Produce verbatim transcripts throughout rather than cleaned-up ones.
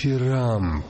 Дифирамб.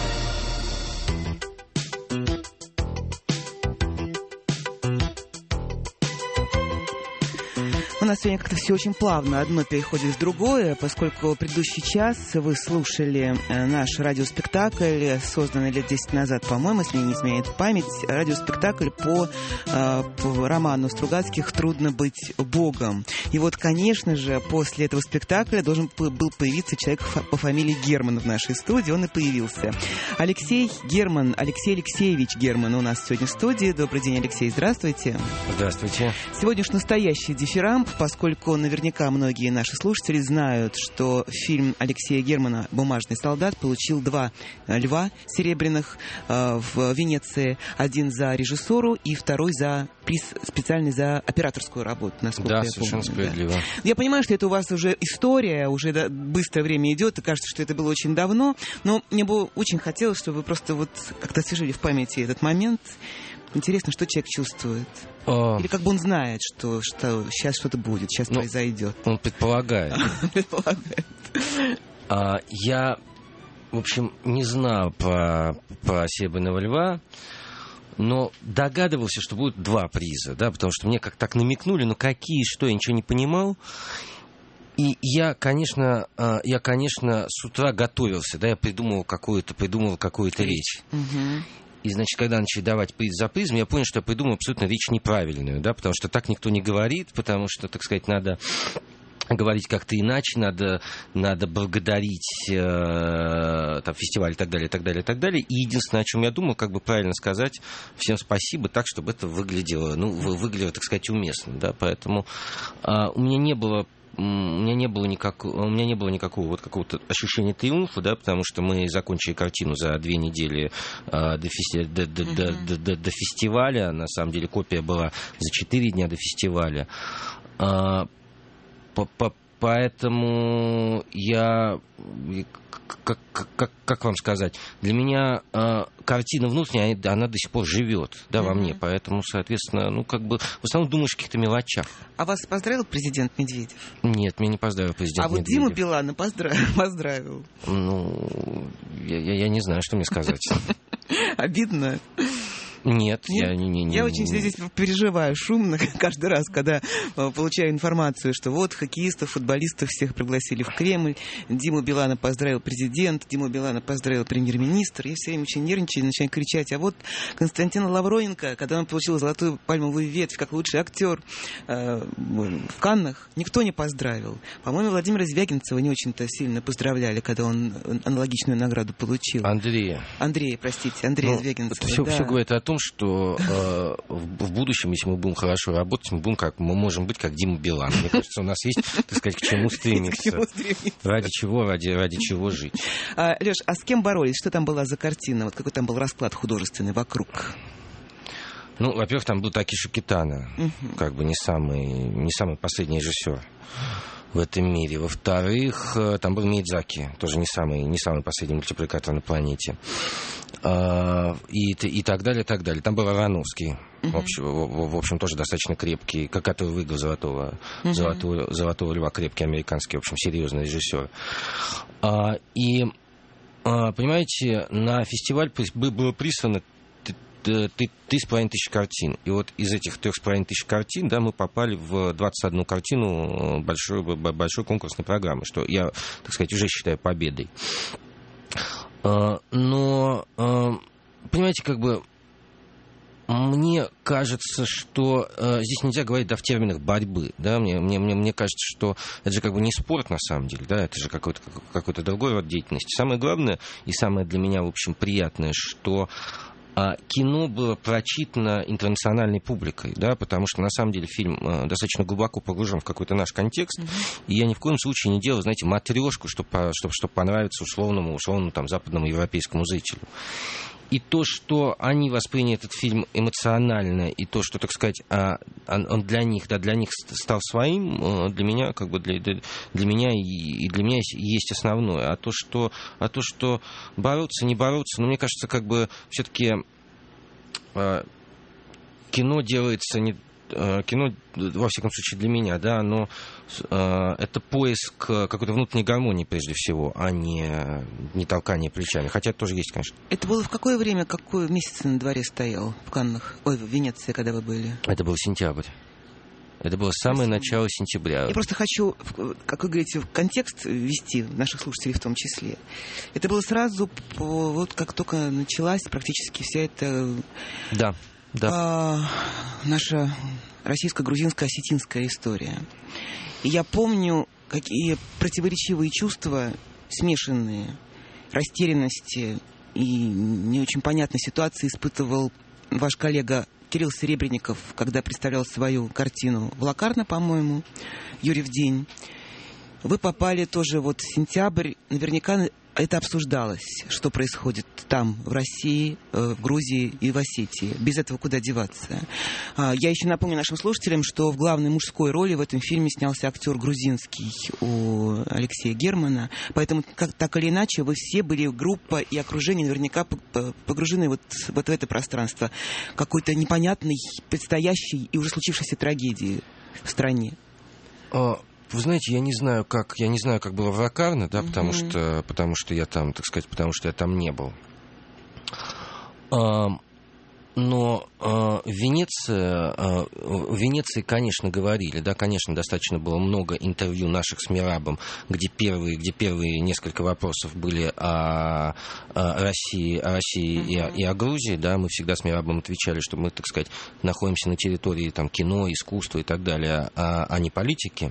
У нас сегодня как-то все очень плавно, одно переходит в другое, поскольку предыдущий час вы слушали наш радиоспектакль, созданный лет десять назад, по-моему, если мне не изменяет память, радиоспектакль по, по роману Стругацких «Трудно быть Богом». И вот, конечно же, после этого спектакля должен был появиться человек по фамилии Герман в нашей студии, он и появился. Алексей Герман, Алексей Алексеевич Герман у нас сегодня в студии. Добрый день, Алексей, здравствуйте. Здравствуйте. Сегодня уж настоящий дифирамб, поскольку наверняка многие наши слушатели знают, что фильм Алексея Германа «Бумажный солдат» получил два льва серебряных э, в Венеции. Один за режиссуру и второй за приз специальный за операторскую работу, насколько да, я помню. совершенно справедливо. Да. Я понимаю, что это у вас уже история, уже да, быстрое время идет, и кажется, что это было очень давно, но мне бы очень хотелось, чтобы вы просто вот как-то освежили в памяти этот момент. Интересно, что человек чувствует. Или как бы он знает, что, что сейчас что-то будет, сейчас ну, произойдет. Он предполагает. Предполагает. А, я, в общем, не знал про, про «Серебряного льва», но догадывался, что будут два приза, да, потому что мне как так намекнули, но какие, что, я ничего не понимал. И я, конечно, я, конечно, с утра готовился, да, я придумывал какую-то, придумывал какую-то речь. Угу. И, значит, когда начали давать приз за призом, я понял, что я придумал абсолютно речь неправильную, да, потому что так никто не говорит, потому что, так сказать, надо говорить как-то иначе, надо, надо благодарить э, там, фестиваль и так далее, и так далее, и так далее. И единственное, о чем я думал, как бы правильно сказать всем спасибо так, чтобы это выглядело, ну, выглядело, так сказать, уместно, да, поэтому э, у меня не было У меня не было никакого, у меня не было никакого вот какого-то ощущения триумфа, да, потому что мы закончили картину за две недели э, до, фести... до, до, uh-huh. до, до, до, до фестиваля. На самом деле копия была за четыре дня до фестиваля. Э, по, по, поэтому я, как, как, как вам сказать, для меня э, картина внутренняя, она до сих пор живет, да, во uh-huh. мне, поэтому, соответственно, ну, как бы, в основном думаешь о каких-то мелочах. А вас поздравил президент Медведев? Нет, меня не поздравил президент а Медведев. А вот Диму Билана поздравил. поздравил. Ну, я, я, я не знаю, что мне сказать. Обидно? Нет, Нет, я не, не, не... Я очень здесь переживаю шумно каждый раз, когда получаю информацию, что вот хоккеистов, футболистов всех пригласили в Кремль, Диму Билана поздравил президент, Диму Билана поздравил премьер-министр. Я все время очень нервничаю, начинаю кричать. А вот Константина Лавроненко, когда он получил золотую пальмовую ветвь как лучший актер э, в Каннах, никто не поздравил. По-моему, Владимира Звягинцева не очень-то сильно поздравляли, когда он аналогичную награду получил. Андрея. Андрея, простите, Андрея ну, Звягинцева. Все, да. все говорит о том, что э, в, в будущем, если мы будем хорошо работать, мы, будем как, мы можем быть как Дима Билан. Мне кажется, у нас есть, так сказать, к чему стремиться. Ради чего, ради, ради чего жить. А, Леш, а с кем боролись? Что там была за картина? Вот какой там был расклад художественный вокруг? Ну, во-первых, там был Такеши Китано, uh-huh. как бы не самый, не самый последний режиссер в этом мире. Во-вторых, там был Миядзаки, тоже не самый, не самый последний мультипликатор на планете. И, и так далее, и так далее. Там был Аронофский, uh-huh. в, общем, в, в общем, тоже достаточно крепкий, который выиграл золотого, uh-huh. золотого, золотого льва, крепкий американский, в общем, серьезный режиссер. И, понимаете, на фестиваль было прислано три с половиной тысячи картин. И вот из этих трех с половиной тысяч картин, да, мы попали в двадцать одну картину большой, большой конкурсной программы, что я, так сказать, уже считаю победой. Но, понимаете, как бы мне кажется, что э, здесь нельзя говорить, да, в терминах борьбы, да, мне, мне, мне, мне кажется, что это же как бы не спорт на самом деле, да, это же какой-то, какой-то другой род деятельности. Самое главное и самое для меня, в общем, приятное, что кино было прочитано интернациональной публикой, да, потому что, на самом деле, фильм э, достаточно глубоко погружен в какой-то наш контекст, mm-hmm. и я ни в коем случае не делал, знаете, матрешку, чтобы, чтобы, чтобы понравиться условному, условному там, западному европейскому зрителю. И то, что они восприняли этот фильм эмоционально, и то, что, так сказать, он для них, да, для них стал своим, для меня, как бы, для, для меня и для меня есть основное. А то, что, а то, что бороться, не бороться, ну, мне кажется, как бы, все-таки кино делается не кино, во всяком случае для меня, да, оно, это поиск какой-то внутренней гармонии прежде всего, а не, не толкание плечами. Хотя это тоже есть, конечно. Это было в какое время, какой месяц на дворе стоял в Каннах? Ой, в Венеции, когда вы были? Это был сентябрь. Это было самое Спасибо. начало сентября. Я просто хочу, как вы говорите, в контекст ввести наших слушателей в том числе. Это было сразу, вот как только началась практически вся эта да, да. А, наша российско-грузинская осетинская история. И я помню, какие противоречивые чувства, смешанные, растерянности и не очень понятной ситуации испытывал ваш коллега Кирилл Серебренников, когда представлял свою картину в Лакарно, по-моему, «Юрьев день». Вы попали тоже вот в сентябрь. Наверняка это обсуждалось, что происходит там, в России, в Грузии и в Осетии. Без этого куда деваться. Я еще напомню нашим слушателям, что в главной мужской роли в этом фильме снялся актер грузинский у Алексея Германа. Поэтому, как, так или иначе, вы все были, группа и окружение, наверняка погружены вот, вот в это пространство какой-то непонятной, предстоящей и уже случившейся трагедии в стране. Вы знаете, я не знаю, как я не знаю, как было в Лакарно, да, mm-hmm. потому что потому что я там, так сказать, потому что я там не был. А, но а, в Венеции, а, в Венеции, конечно, говорили, да, конечно, достаточно было много интервью наших с Мерабом, где первые, где первые несколько вопросов были о, о России, о России mm-hmm. и, о, и о Грузии, да, мы всегда с Мерабом отвечали, что мы, так сказать, находимся на территории там кино, искусства и так далее, а, а не политики.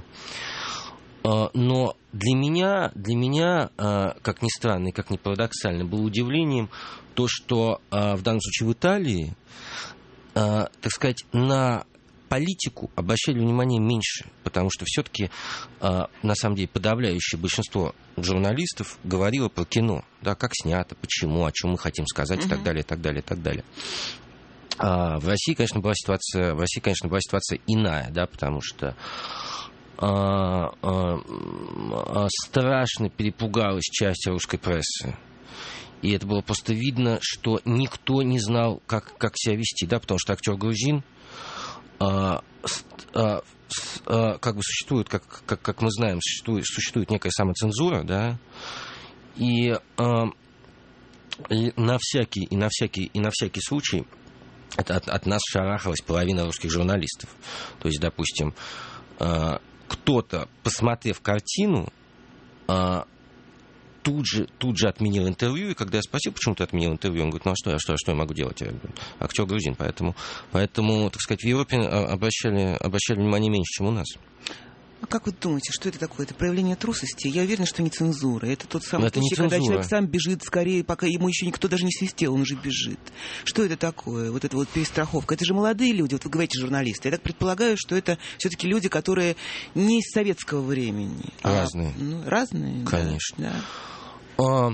Но для меня, для меня, как ни странно и как ни парадоксально, было удивлением то, что в данном случае в Италии, так сказать, на политику обращали внимание меньше, потому что все-таки, на самом деле, подавляющее большинство журналистов говорило про кино, да, как снято, почему, о чем мы хотим сказать, mm-hmm. и так далее, и так далее, и так далее. А в России, конечно, была ситуация, в России, конечно, была ситуация иная, да, потому что А, а, а, страшно перепугалась часть русской прессы. И это было просто видно, что никто не знал, как, как себя вести, да, потому что актер грузин а, а, а, как бы существует, как, как, как мы знаем, существует, существует некая самоцензура, да, и, а, и на всякий, и на всякий, и на всякий случай это от, от нас шарахалась половина русских журналистов. То есть, допустим, а, кто-то, посмотрев картину, тут же, тут же отменил интервью, и когда я спросил, почему ты отменил интервью, он говорит, ну а что, а что, а что я могу делать? Я говорю, актер грузин, поэтому, поэтому, так сказать, в Европе обращали, обращали внимание меньше, чем у нас. А как вы думаете, что это такое? Это проявление трусости? Я уверена, что не цензура. Это тот самый это случай, когда человек сам бежит скорее, пока ему еще никто даже не свистел, он уже бежит. Что это такое? Вот эта вот перестраховка. Это же молодые люди, вот вы говорите, журналисты. Я так предполагаю, что это все-таки люди, которые не из советского времени. Разные. А, ну, разные? Конечно. Да. А...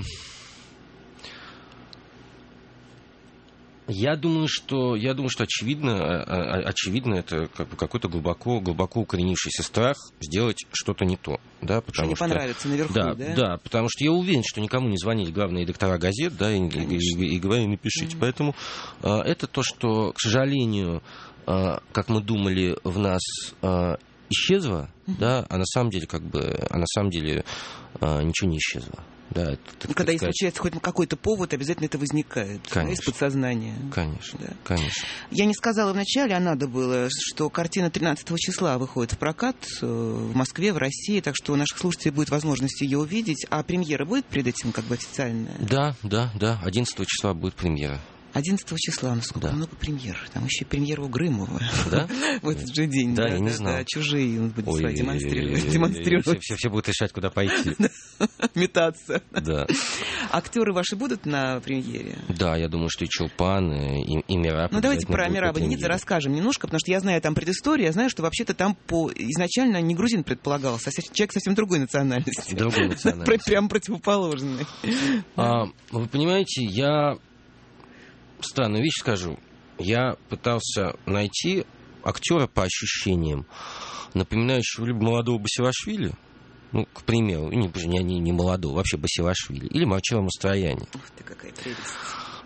Я думаю, что, я думаю, что очевидно, очевидно это как бы какой-то глубоко, глубоко укоренившийся страх сделать что-то не то. Да, потому что не что, понравится наверху, да, да? Да, потому что я уверен, что никому не звонили главные редактора газет, да, и, и, и, и говорили, напишите. Mm-hmm. Поэтому а, это то, что, к сожалению, а, как мы думали, в нас а, исчезло, mm-hmm. да, а на самом деле, как бы, а на самом деле а, ничего не исчезло. Да, это, и когда и случается хоть какой-то повод, обязательно это возникает. Конечно. Из подсознания. Конечно, да. Конечно. Я не сказала вначале, а надо было, что картина тринадцатого числа выходит в прокат в Москве, в России, так что у наших слушателей будет возможность ее увидеть. А премьера будет перед этим как бы официальная? Да, да, да. одиннадцатого числа будет премьера. одиннадцатого числа, насколько да. много премьер. Там еще премьера у Грымова. Да? В этот же день. Да, я не знал. Чужие он будет демонстрировать. Все будут решать, куда пойти. Метаться. Да. Актеры ваши будут на премьере? Да, я думаю, что и Чулпан, и Мераб. Ну, давайте про Мераба Ниндзя расскажем немножко, потому что я знаю там предысторию, я знаю, что вообще-то там по изначально не грузин предполагался, а человек совсем другой национальности. Другой национальности. Прям противоположный. Вы понимаете, я... Странную вещь скажу. Я пытался найти актера по ощущениям, напоминающего либо молодого Басилашвили, ну, к примеру, не, не, не молодого, вообще Басилашвили, или Марчелло Мастроянни. Ух ты, какая прелесть.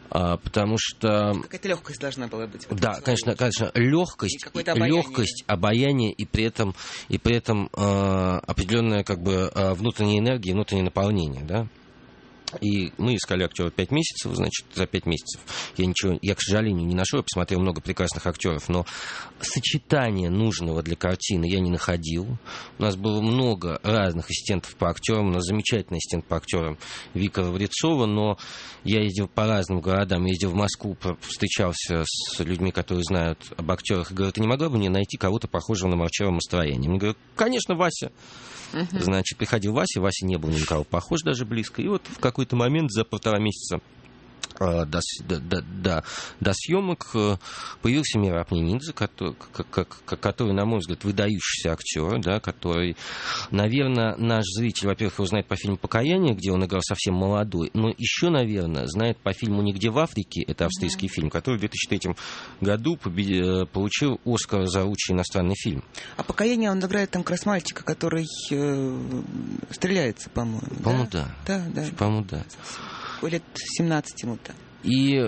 А, потому что... Какая-то легкость должна была быть. Да, конечно, конечно, легкость, обаяние. легкость, обаяние и при этом, и при этом э, определенная как бы внутренняя энергия, внутреннее наполнение, да. И мы искали актера пять месяцев, значит, за пять месяцев я ничего, я, к сожалению, не нашел, я посмотрел много прекрасных актеров, но сочетания нужного для картины я не находил. У нас было много разных ассистентов по актерам, у нас замечательный ассистент по актерам Вика Врецова, но я ездил по разным городам, ездил в Москву, встречался с людьми, которые знают об актерах, и говорю, ты не могла бы мне найти кого-то похожего на Марчелло Мастроянни? Мне говорят, конечно, Вася. Uh-huh. Значит, приходил Вася, Вася не был ни на кого похож даже близко, и вот в какой-то момент за полтора месяца э, до, до, до, до съемок э, появился Мераб Нинидзе, который, как, который, на мой взгляд, выдающийся актер, да, который, наверное, наш зритель, во-первых, его знает по фильму «Покаяние», где он играл совсем молодой, но еще, наверное, знает по фильму «Нигде в Африке», это австрийский uh-huh. фильм, который в две тысячи третьем году побед... получил Оскар за лучший иностранный фильм. А «Покаяние» он играет там как раз мальчика, который э, стреляется, по-моему. По-моему, да. Да, да. По-моему, да. Лет семнадцать ему-то. И,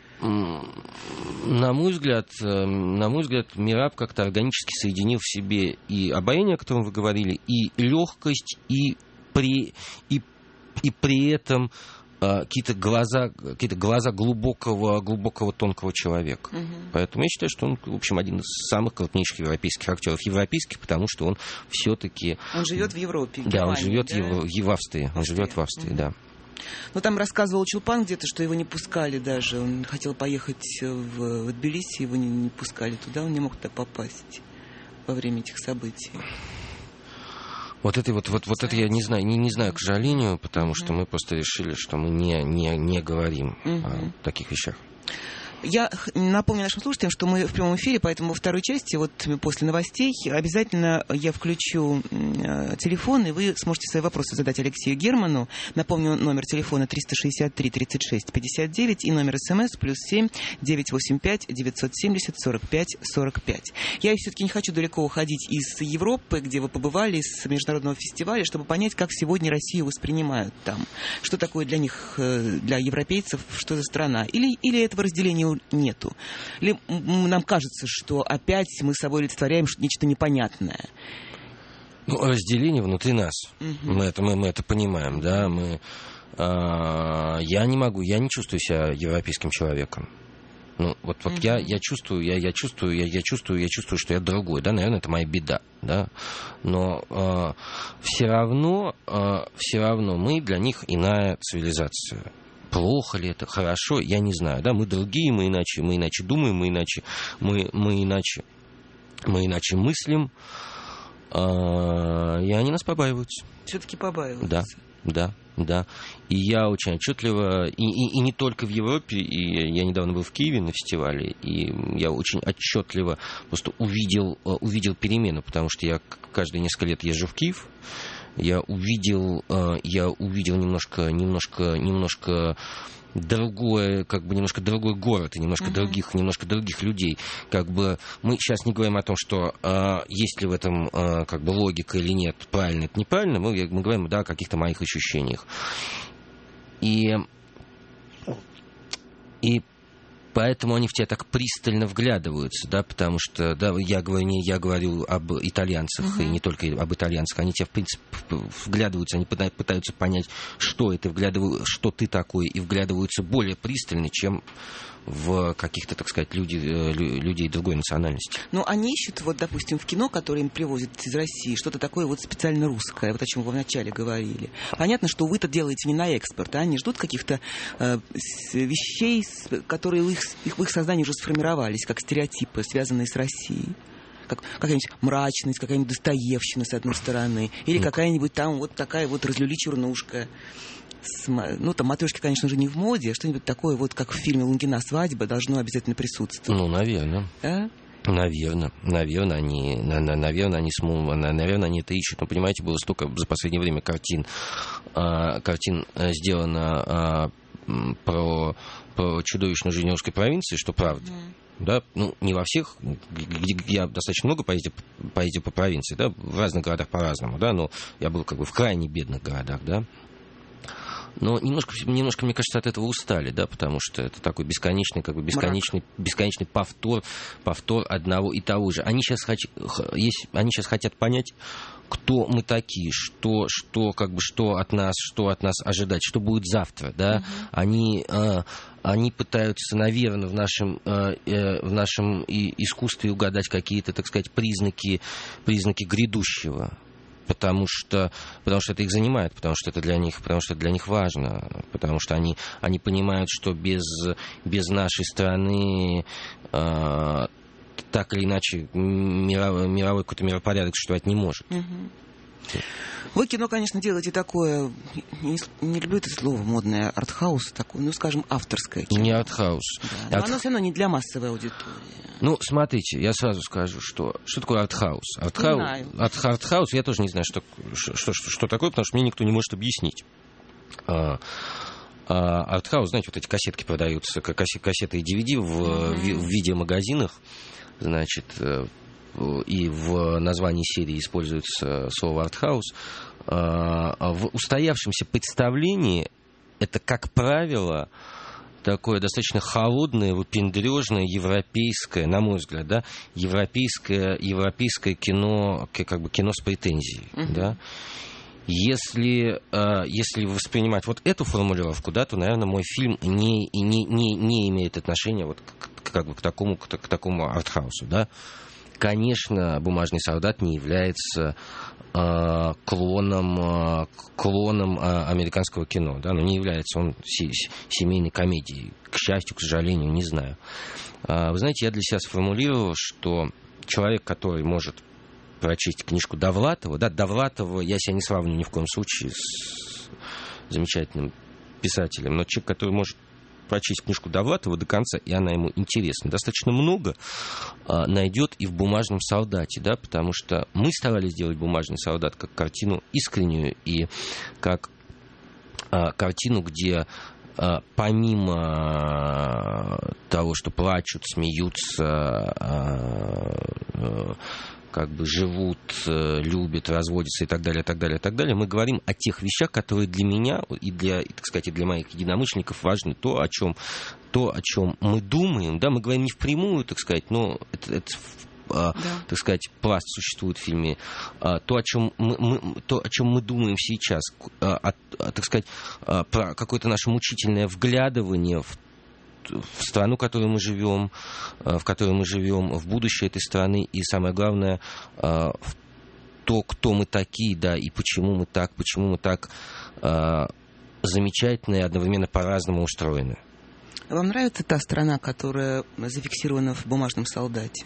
на мой взгляд, на мой взгляд, Мераб как-то органически соединил в себе и обаяние, о котором вы говорили, и легкость, и при, и, и при этом какие-то глаза, какие-то глаза глубокого, глубокого тонкого человека. Угу. Поэтому я считаю, что он, в общем, один из самых крупнейших европейских актеров. Европейских, потому что он все-таки... Он живет в Европе, в Да, Германии, он живет да? в, в Австрии. Он Австрия. живет в Австрии, угу. да. Ну, там рассказывал Чулпан где-то, что его не пускали даже. Он хотел поехать в, в Тбилиси, его не, не пускали туда, он не мог туда попасть во время этих событий. Вот это вот, вот, вот это я не знаю, не, не знаю, к сожалению, потому что мы просто решили, что мы не, не, не говорим uh-huh. о таких вещах. Я напомню нашим слушателям, что мы в прямом эфире, поэтому во второй части, вот после новостей, обязательно я включу э, телефон, и вы сможете свои вопросы задать Алексею Герману. Напомню, номер телефона триста шестьдесят три тридцать шесть пятьдесят девять и номер СМС плюс семь девятьсот восемьдесят пять девятьсот семьдесят сорок пять сорок пять. Я все-таки не хочу далеко уходить из Европы, где вы побывали, с международного фестиваля, чтобы понять, как сегодня Россию воспринимают там. Что такое для них, для европейцев, что за страна. Или, или этого разделения нету. Или нам кажется, что опять мы собой олицетворяем нечто непонятное. Ну, разделение внутри нас. Угу. Мы, это, мы, мы это понимаем, да. Мы, э, я не могу, я не чувствую себя европейским человеком. Ну, вот, вот uh-huh. я, я чувствую, я, я чувствую, я, я чувствую, я чувствую, что я другой, да, наверное, это моя беда, да. Но э, все равно, э, все равно мы для них иная цивилизация. Плохо ли это, хорошо, я не знаю, да, мы другие, мы иначе, мы иначе думаем, мы иначе, мы, мы иначе, мы иначе мыслим, э, и они нас побаиваются. Все-таки побаиваются. Да, да. Да, и я очень отчетливо, и, и, и не только в Европе, и я недавно был в Киеве на фестивале, и я очень отчетливо просто увидел, увидел перемену, потому что я каждые несколько лет езжу в Киев, я увидел, я увидел немножко, немножко, немножко другое, как бы немножко другой город и немножко uh-huh. других, немножко других людей. Как бы мы сейчас не говорим о том, что э, есть ли в этом э, как бы логика или нет, правильно это неправильно, мы, мы говорим, да, о каких-то моих ощущениях. И, и поэтому они в тебя так пристально вглядываются, да, потому что, да, я говорю, не я говорю об итальянцах, uh-huh. и не только об итальянцах, они тебя, в принципе, вглядываются, они пытаются понять, что это, вглядываются, что ты такой, и вглядываются более пристально, чем в каких-то, так сказать, люди, людей другой национальности. Ну, они ищут, вот, допустим, в кино, которое им привозят из России, что-то такое вот специально русское, вот о чем вы вначале говорили. Понятно, что вы-то делаете не на экспорт, а они ждут каких-то э, вещей, которые в их, в их сознании уже сформировались, как стереотипы, связанные с Россией. Как, какая-нибудь мрачность, какая-нибудь Достоевщина, с одной стороны, или mm. какая-нибудь там вот такая вот разлюли-чернушка. Ну, там матрешки, конечно же, не в моде, а что-нибудь такое, вот как в фильме «Лунгина свадьба» должно обязательно присутствовать. Ну, наверное. А? Наверное, наверное, они, наверное, они, наверное, они это ищут. Но, понимаете, было столько за последнее время картин, картин сделано про, про чудовищную жизнь русской провинции, что правда. Mm. Да, ну, не во всех, где я достаточно много поездил, поездил по провинции, да, в разных городах по-разному, да, но я был как бы в крайне бедных городах, да. Но немножко, немножко, мне кажется, от этого устали, да, потому что это такой бесконечный, как бы бесконечный, бесконечный повтор, повтор одного и того же. Они сейчас, хоч... есть... Они сейчас хотят понять, кто мы такие, что, что, как бы, что от нас, что от нас ожидать, что будет завтра, да. Uh-huh. Они, э, они пытаются, наверное, в нашем, э, э, в нашем искусстве угадать какие-то, так сказать, признаки, признаки грядущего. Потому что, потому что это их занимает, потому что это для них, потому что это для них важно, потому что они, они понимают, что без, без нашей страны э, так или иначе мировой, мировой какой-то миропорядок существовать не может. Угу. Вы кино, конечно, делаете такое, не, не люблю это слово, модное, артхаус, такое, ну, скажем, авторское кино. Не артхаус. Да. Арт... Но оно все равно не для массовой аудитории. Ну, смотрите, я сразу скажу, что, что такое артхаус. Артхаус, арт, артхаус, я тоже не знаю, что, что, что, что такое, потому что мне никто не может объяснить. А, а, артхаус, знаете, вот эти кассетки продаются, кассеты и ди ви ди в, mm-hmm. в, в видеомагазинах, значит, и в названии серии используется слово артхаус. В устоявшемся представлении это, как правило, такое достаточно холодное, выпендрежное, европейское, на мой взгляд, да, европейское, европейское кино, как бы кино с претензией, uh-huh. да. Если, если воспринимать вот эту формулировку, да, то, наверное, мой фильм не, не, не, не имеет отношения вот к, как бы к такому, к, к такому артхаусу, да. Конечно, «Бумажный солдат» не является э, клоном, э, клоном э, американского кино, да, но не является он се- семейной комедией. К счастью, к сожалению, не знаю. Э, вы знаете, я для себя сформулировал, что человек, который может прочесть книжку Довлатова, да, Довлатова я себя не сравню ни в коем случае с замечательным писателем, но человек, который может прочесть книжку Довлатова до конца, и она ему интересна, достаточно много а, найдет и в «Бумажном солдате», да, потому что мы старались сделать «Бумажный солдат» как картину искреннюю и как а, картину, где а, помимо того, что плачут, смеются, а, а, как бы живут, любят, разводятся и так далее, и так далее, и так далее. Мы говорим о тех вещах, которые для меня и для, так сказать, и для моих единомышленников важны. То, о чем, то, о чем мы думаем, да, мы говорим не впрямую, так сказать, но это, это да. так сказать, пласт существует в фильме. То, о чем мы, мы, то, о чем мы думаем сейчас, о, так сказать, про какое-то наше мучительное вглядывание в в страну, в которой мы живем, в которой мы живем, в будущее этой страны, и самое главное, в то, кто мы такие, да, и почему мы так, почему мы так замечательно и одновременно по-разному устроены. Вам нравится та страна, которая зафиксирована в «Бумажном солдате»?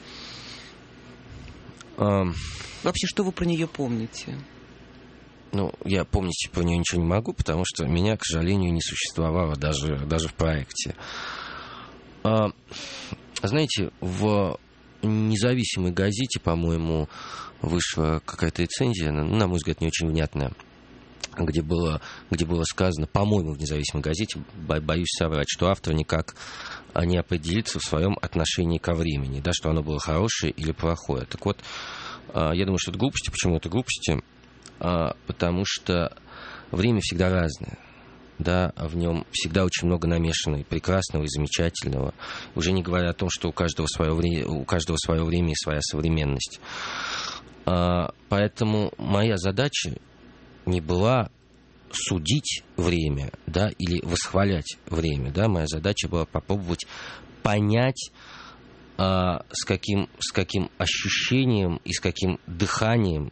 А... Вообще, что вы про нее помните? Ну, я помнить про нее ничего не могу, потому что меня, к сожалению, не существовало даже, даже в проекте. А, знаете, в независимой газете, по-моему, вышла какая-то рецензия, ну, на мой взгляд, не очень внятная, где было, где было сказано, по-моему, в независимой газете, боюсь соврать, что автор никак не определится в своем отношении ко времени, да, что оно было хорошее или плохое. Так вот, я думаю, что это глупости. Почему это глупости? Потому что время всегда разное. Да, в нем всегда очень много намешано и прекрасного, и замечательного. Уже не говоря о том, что у каждого свое время, у каждого свое время и своя современность. Поэтому моя задача не была судить время, да, или восхвалять время. Да. Моя задача была попробовать понять, с каким, с каким ощущением и с каким дыханием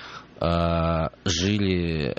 жили,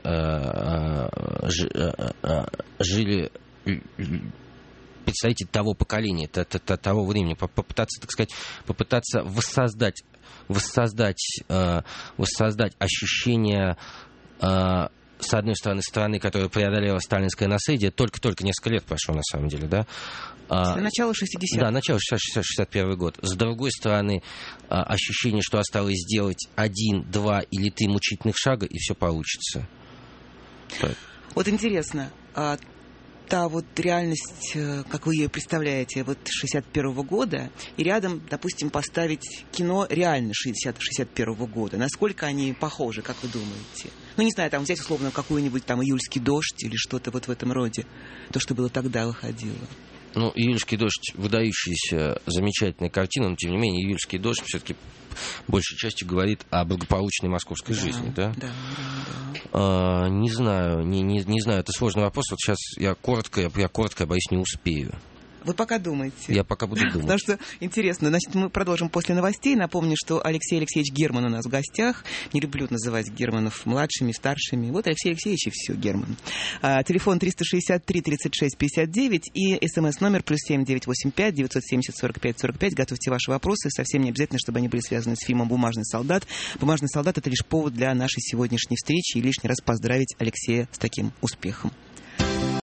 жили представители того поколения, того времени, попытаться, так сказать, попытаться воссоздать, воссоздать, воссоздать ощущение, с одной стороны, страны, которая преодолела сталинское наследие, только-только несколько лет прошло, на самом деле, да. Начало шестидесятых. Да, начало шестьдесят первый год. С другой стороны, ощущение, что осталось сделать один, два или три мучительных шага, и все получится. Так. Вот интересно, а та вот реальность, как вы ее представляете, вот шестьдесят первого года, и рядом, допустим, поставить кино реально шестьдесят шестьдесят первого года. Насколько они похожи, как вы думаете? Ну, не знаю, там взять условно какой-нибудь там «Июльский дождь» или что-то вот в этом роде. То, что было тогда, выходило. Ну, «Июльский дождь» — выдающаяся, замечательная картина, но, тем не менее, «Июльский дождь» все-таки большей частью говорит о благополучной московской да, жизни, да? Да, да, да. А, не знаю, не, не, не знаю, это сложный вопрос. Вот сейчас я коротко, я, я коротко, я боюсь, не успею. Вы пока думаете. Я пока буду думать. Потому что интересно. Значит, мы продолжим после новостей. Напомню, что Алексей Алексеевич Герман у нас в гостях. Не люблю называть Германов младшими, старшими. Вот Алексей Алексеевич и все, Герман. А, телефон триста шестьдесят три тридцать шесть пятьдесят девять и смс-номер плюс семь девятьсот восемьдесят пять девятьсот семьдесят сорок пять сорок пять. Готовьте ваши вопросы. Совсем не обязательно, чтобы они были связаны с фильмом «Бумажный солдат». «Бумажный солдат» — это лишь повод для нашей сегодняшней встречи и лишний раз поздравить Алексея с таким успехом.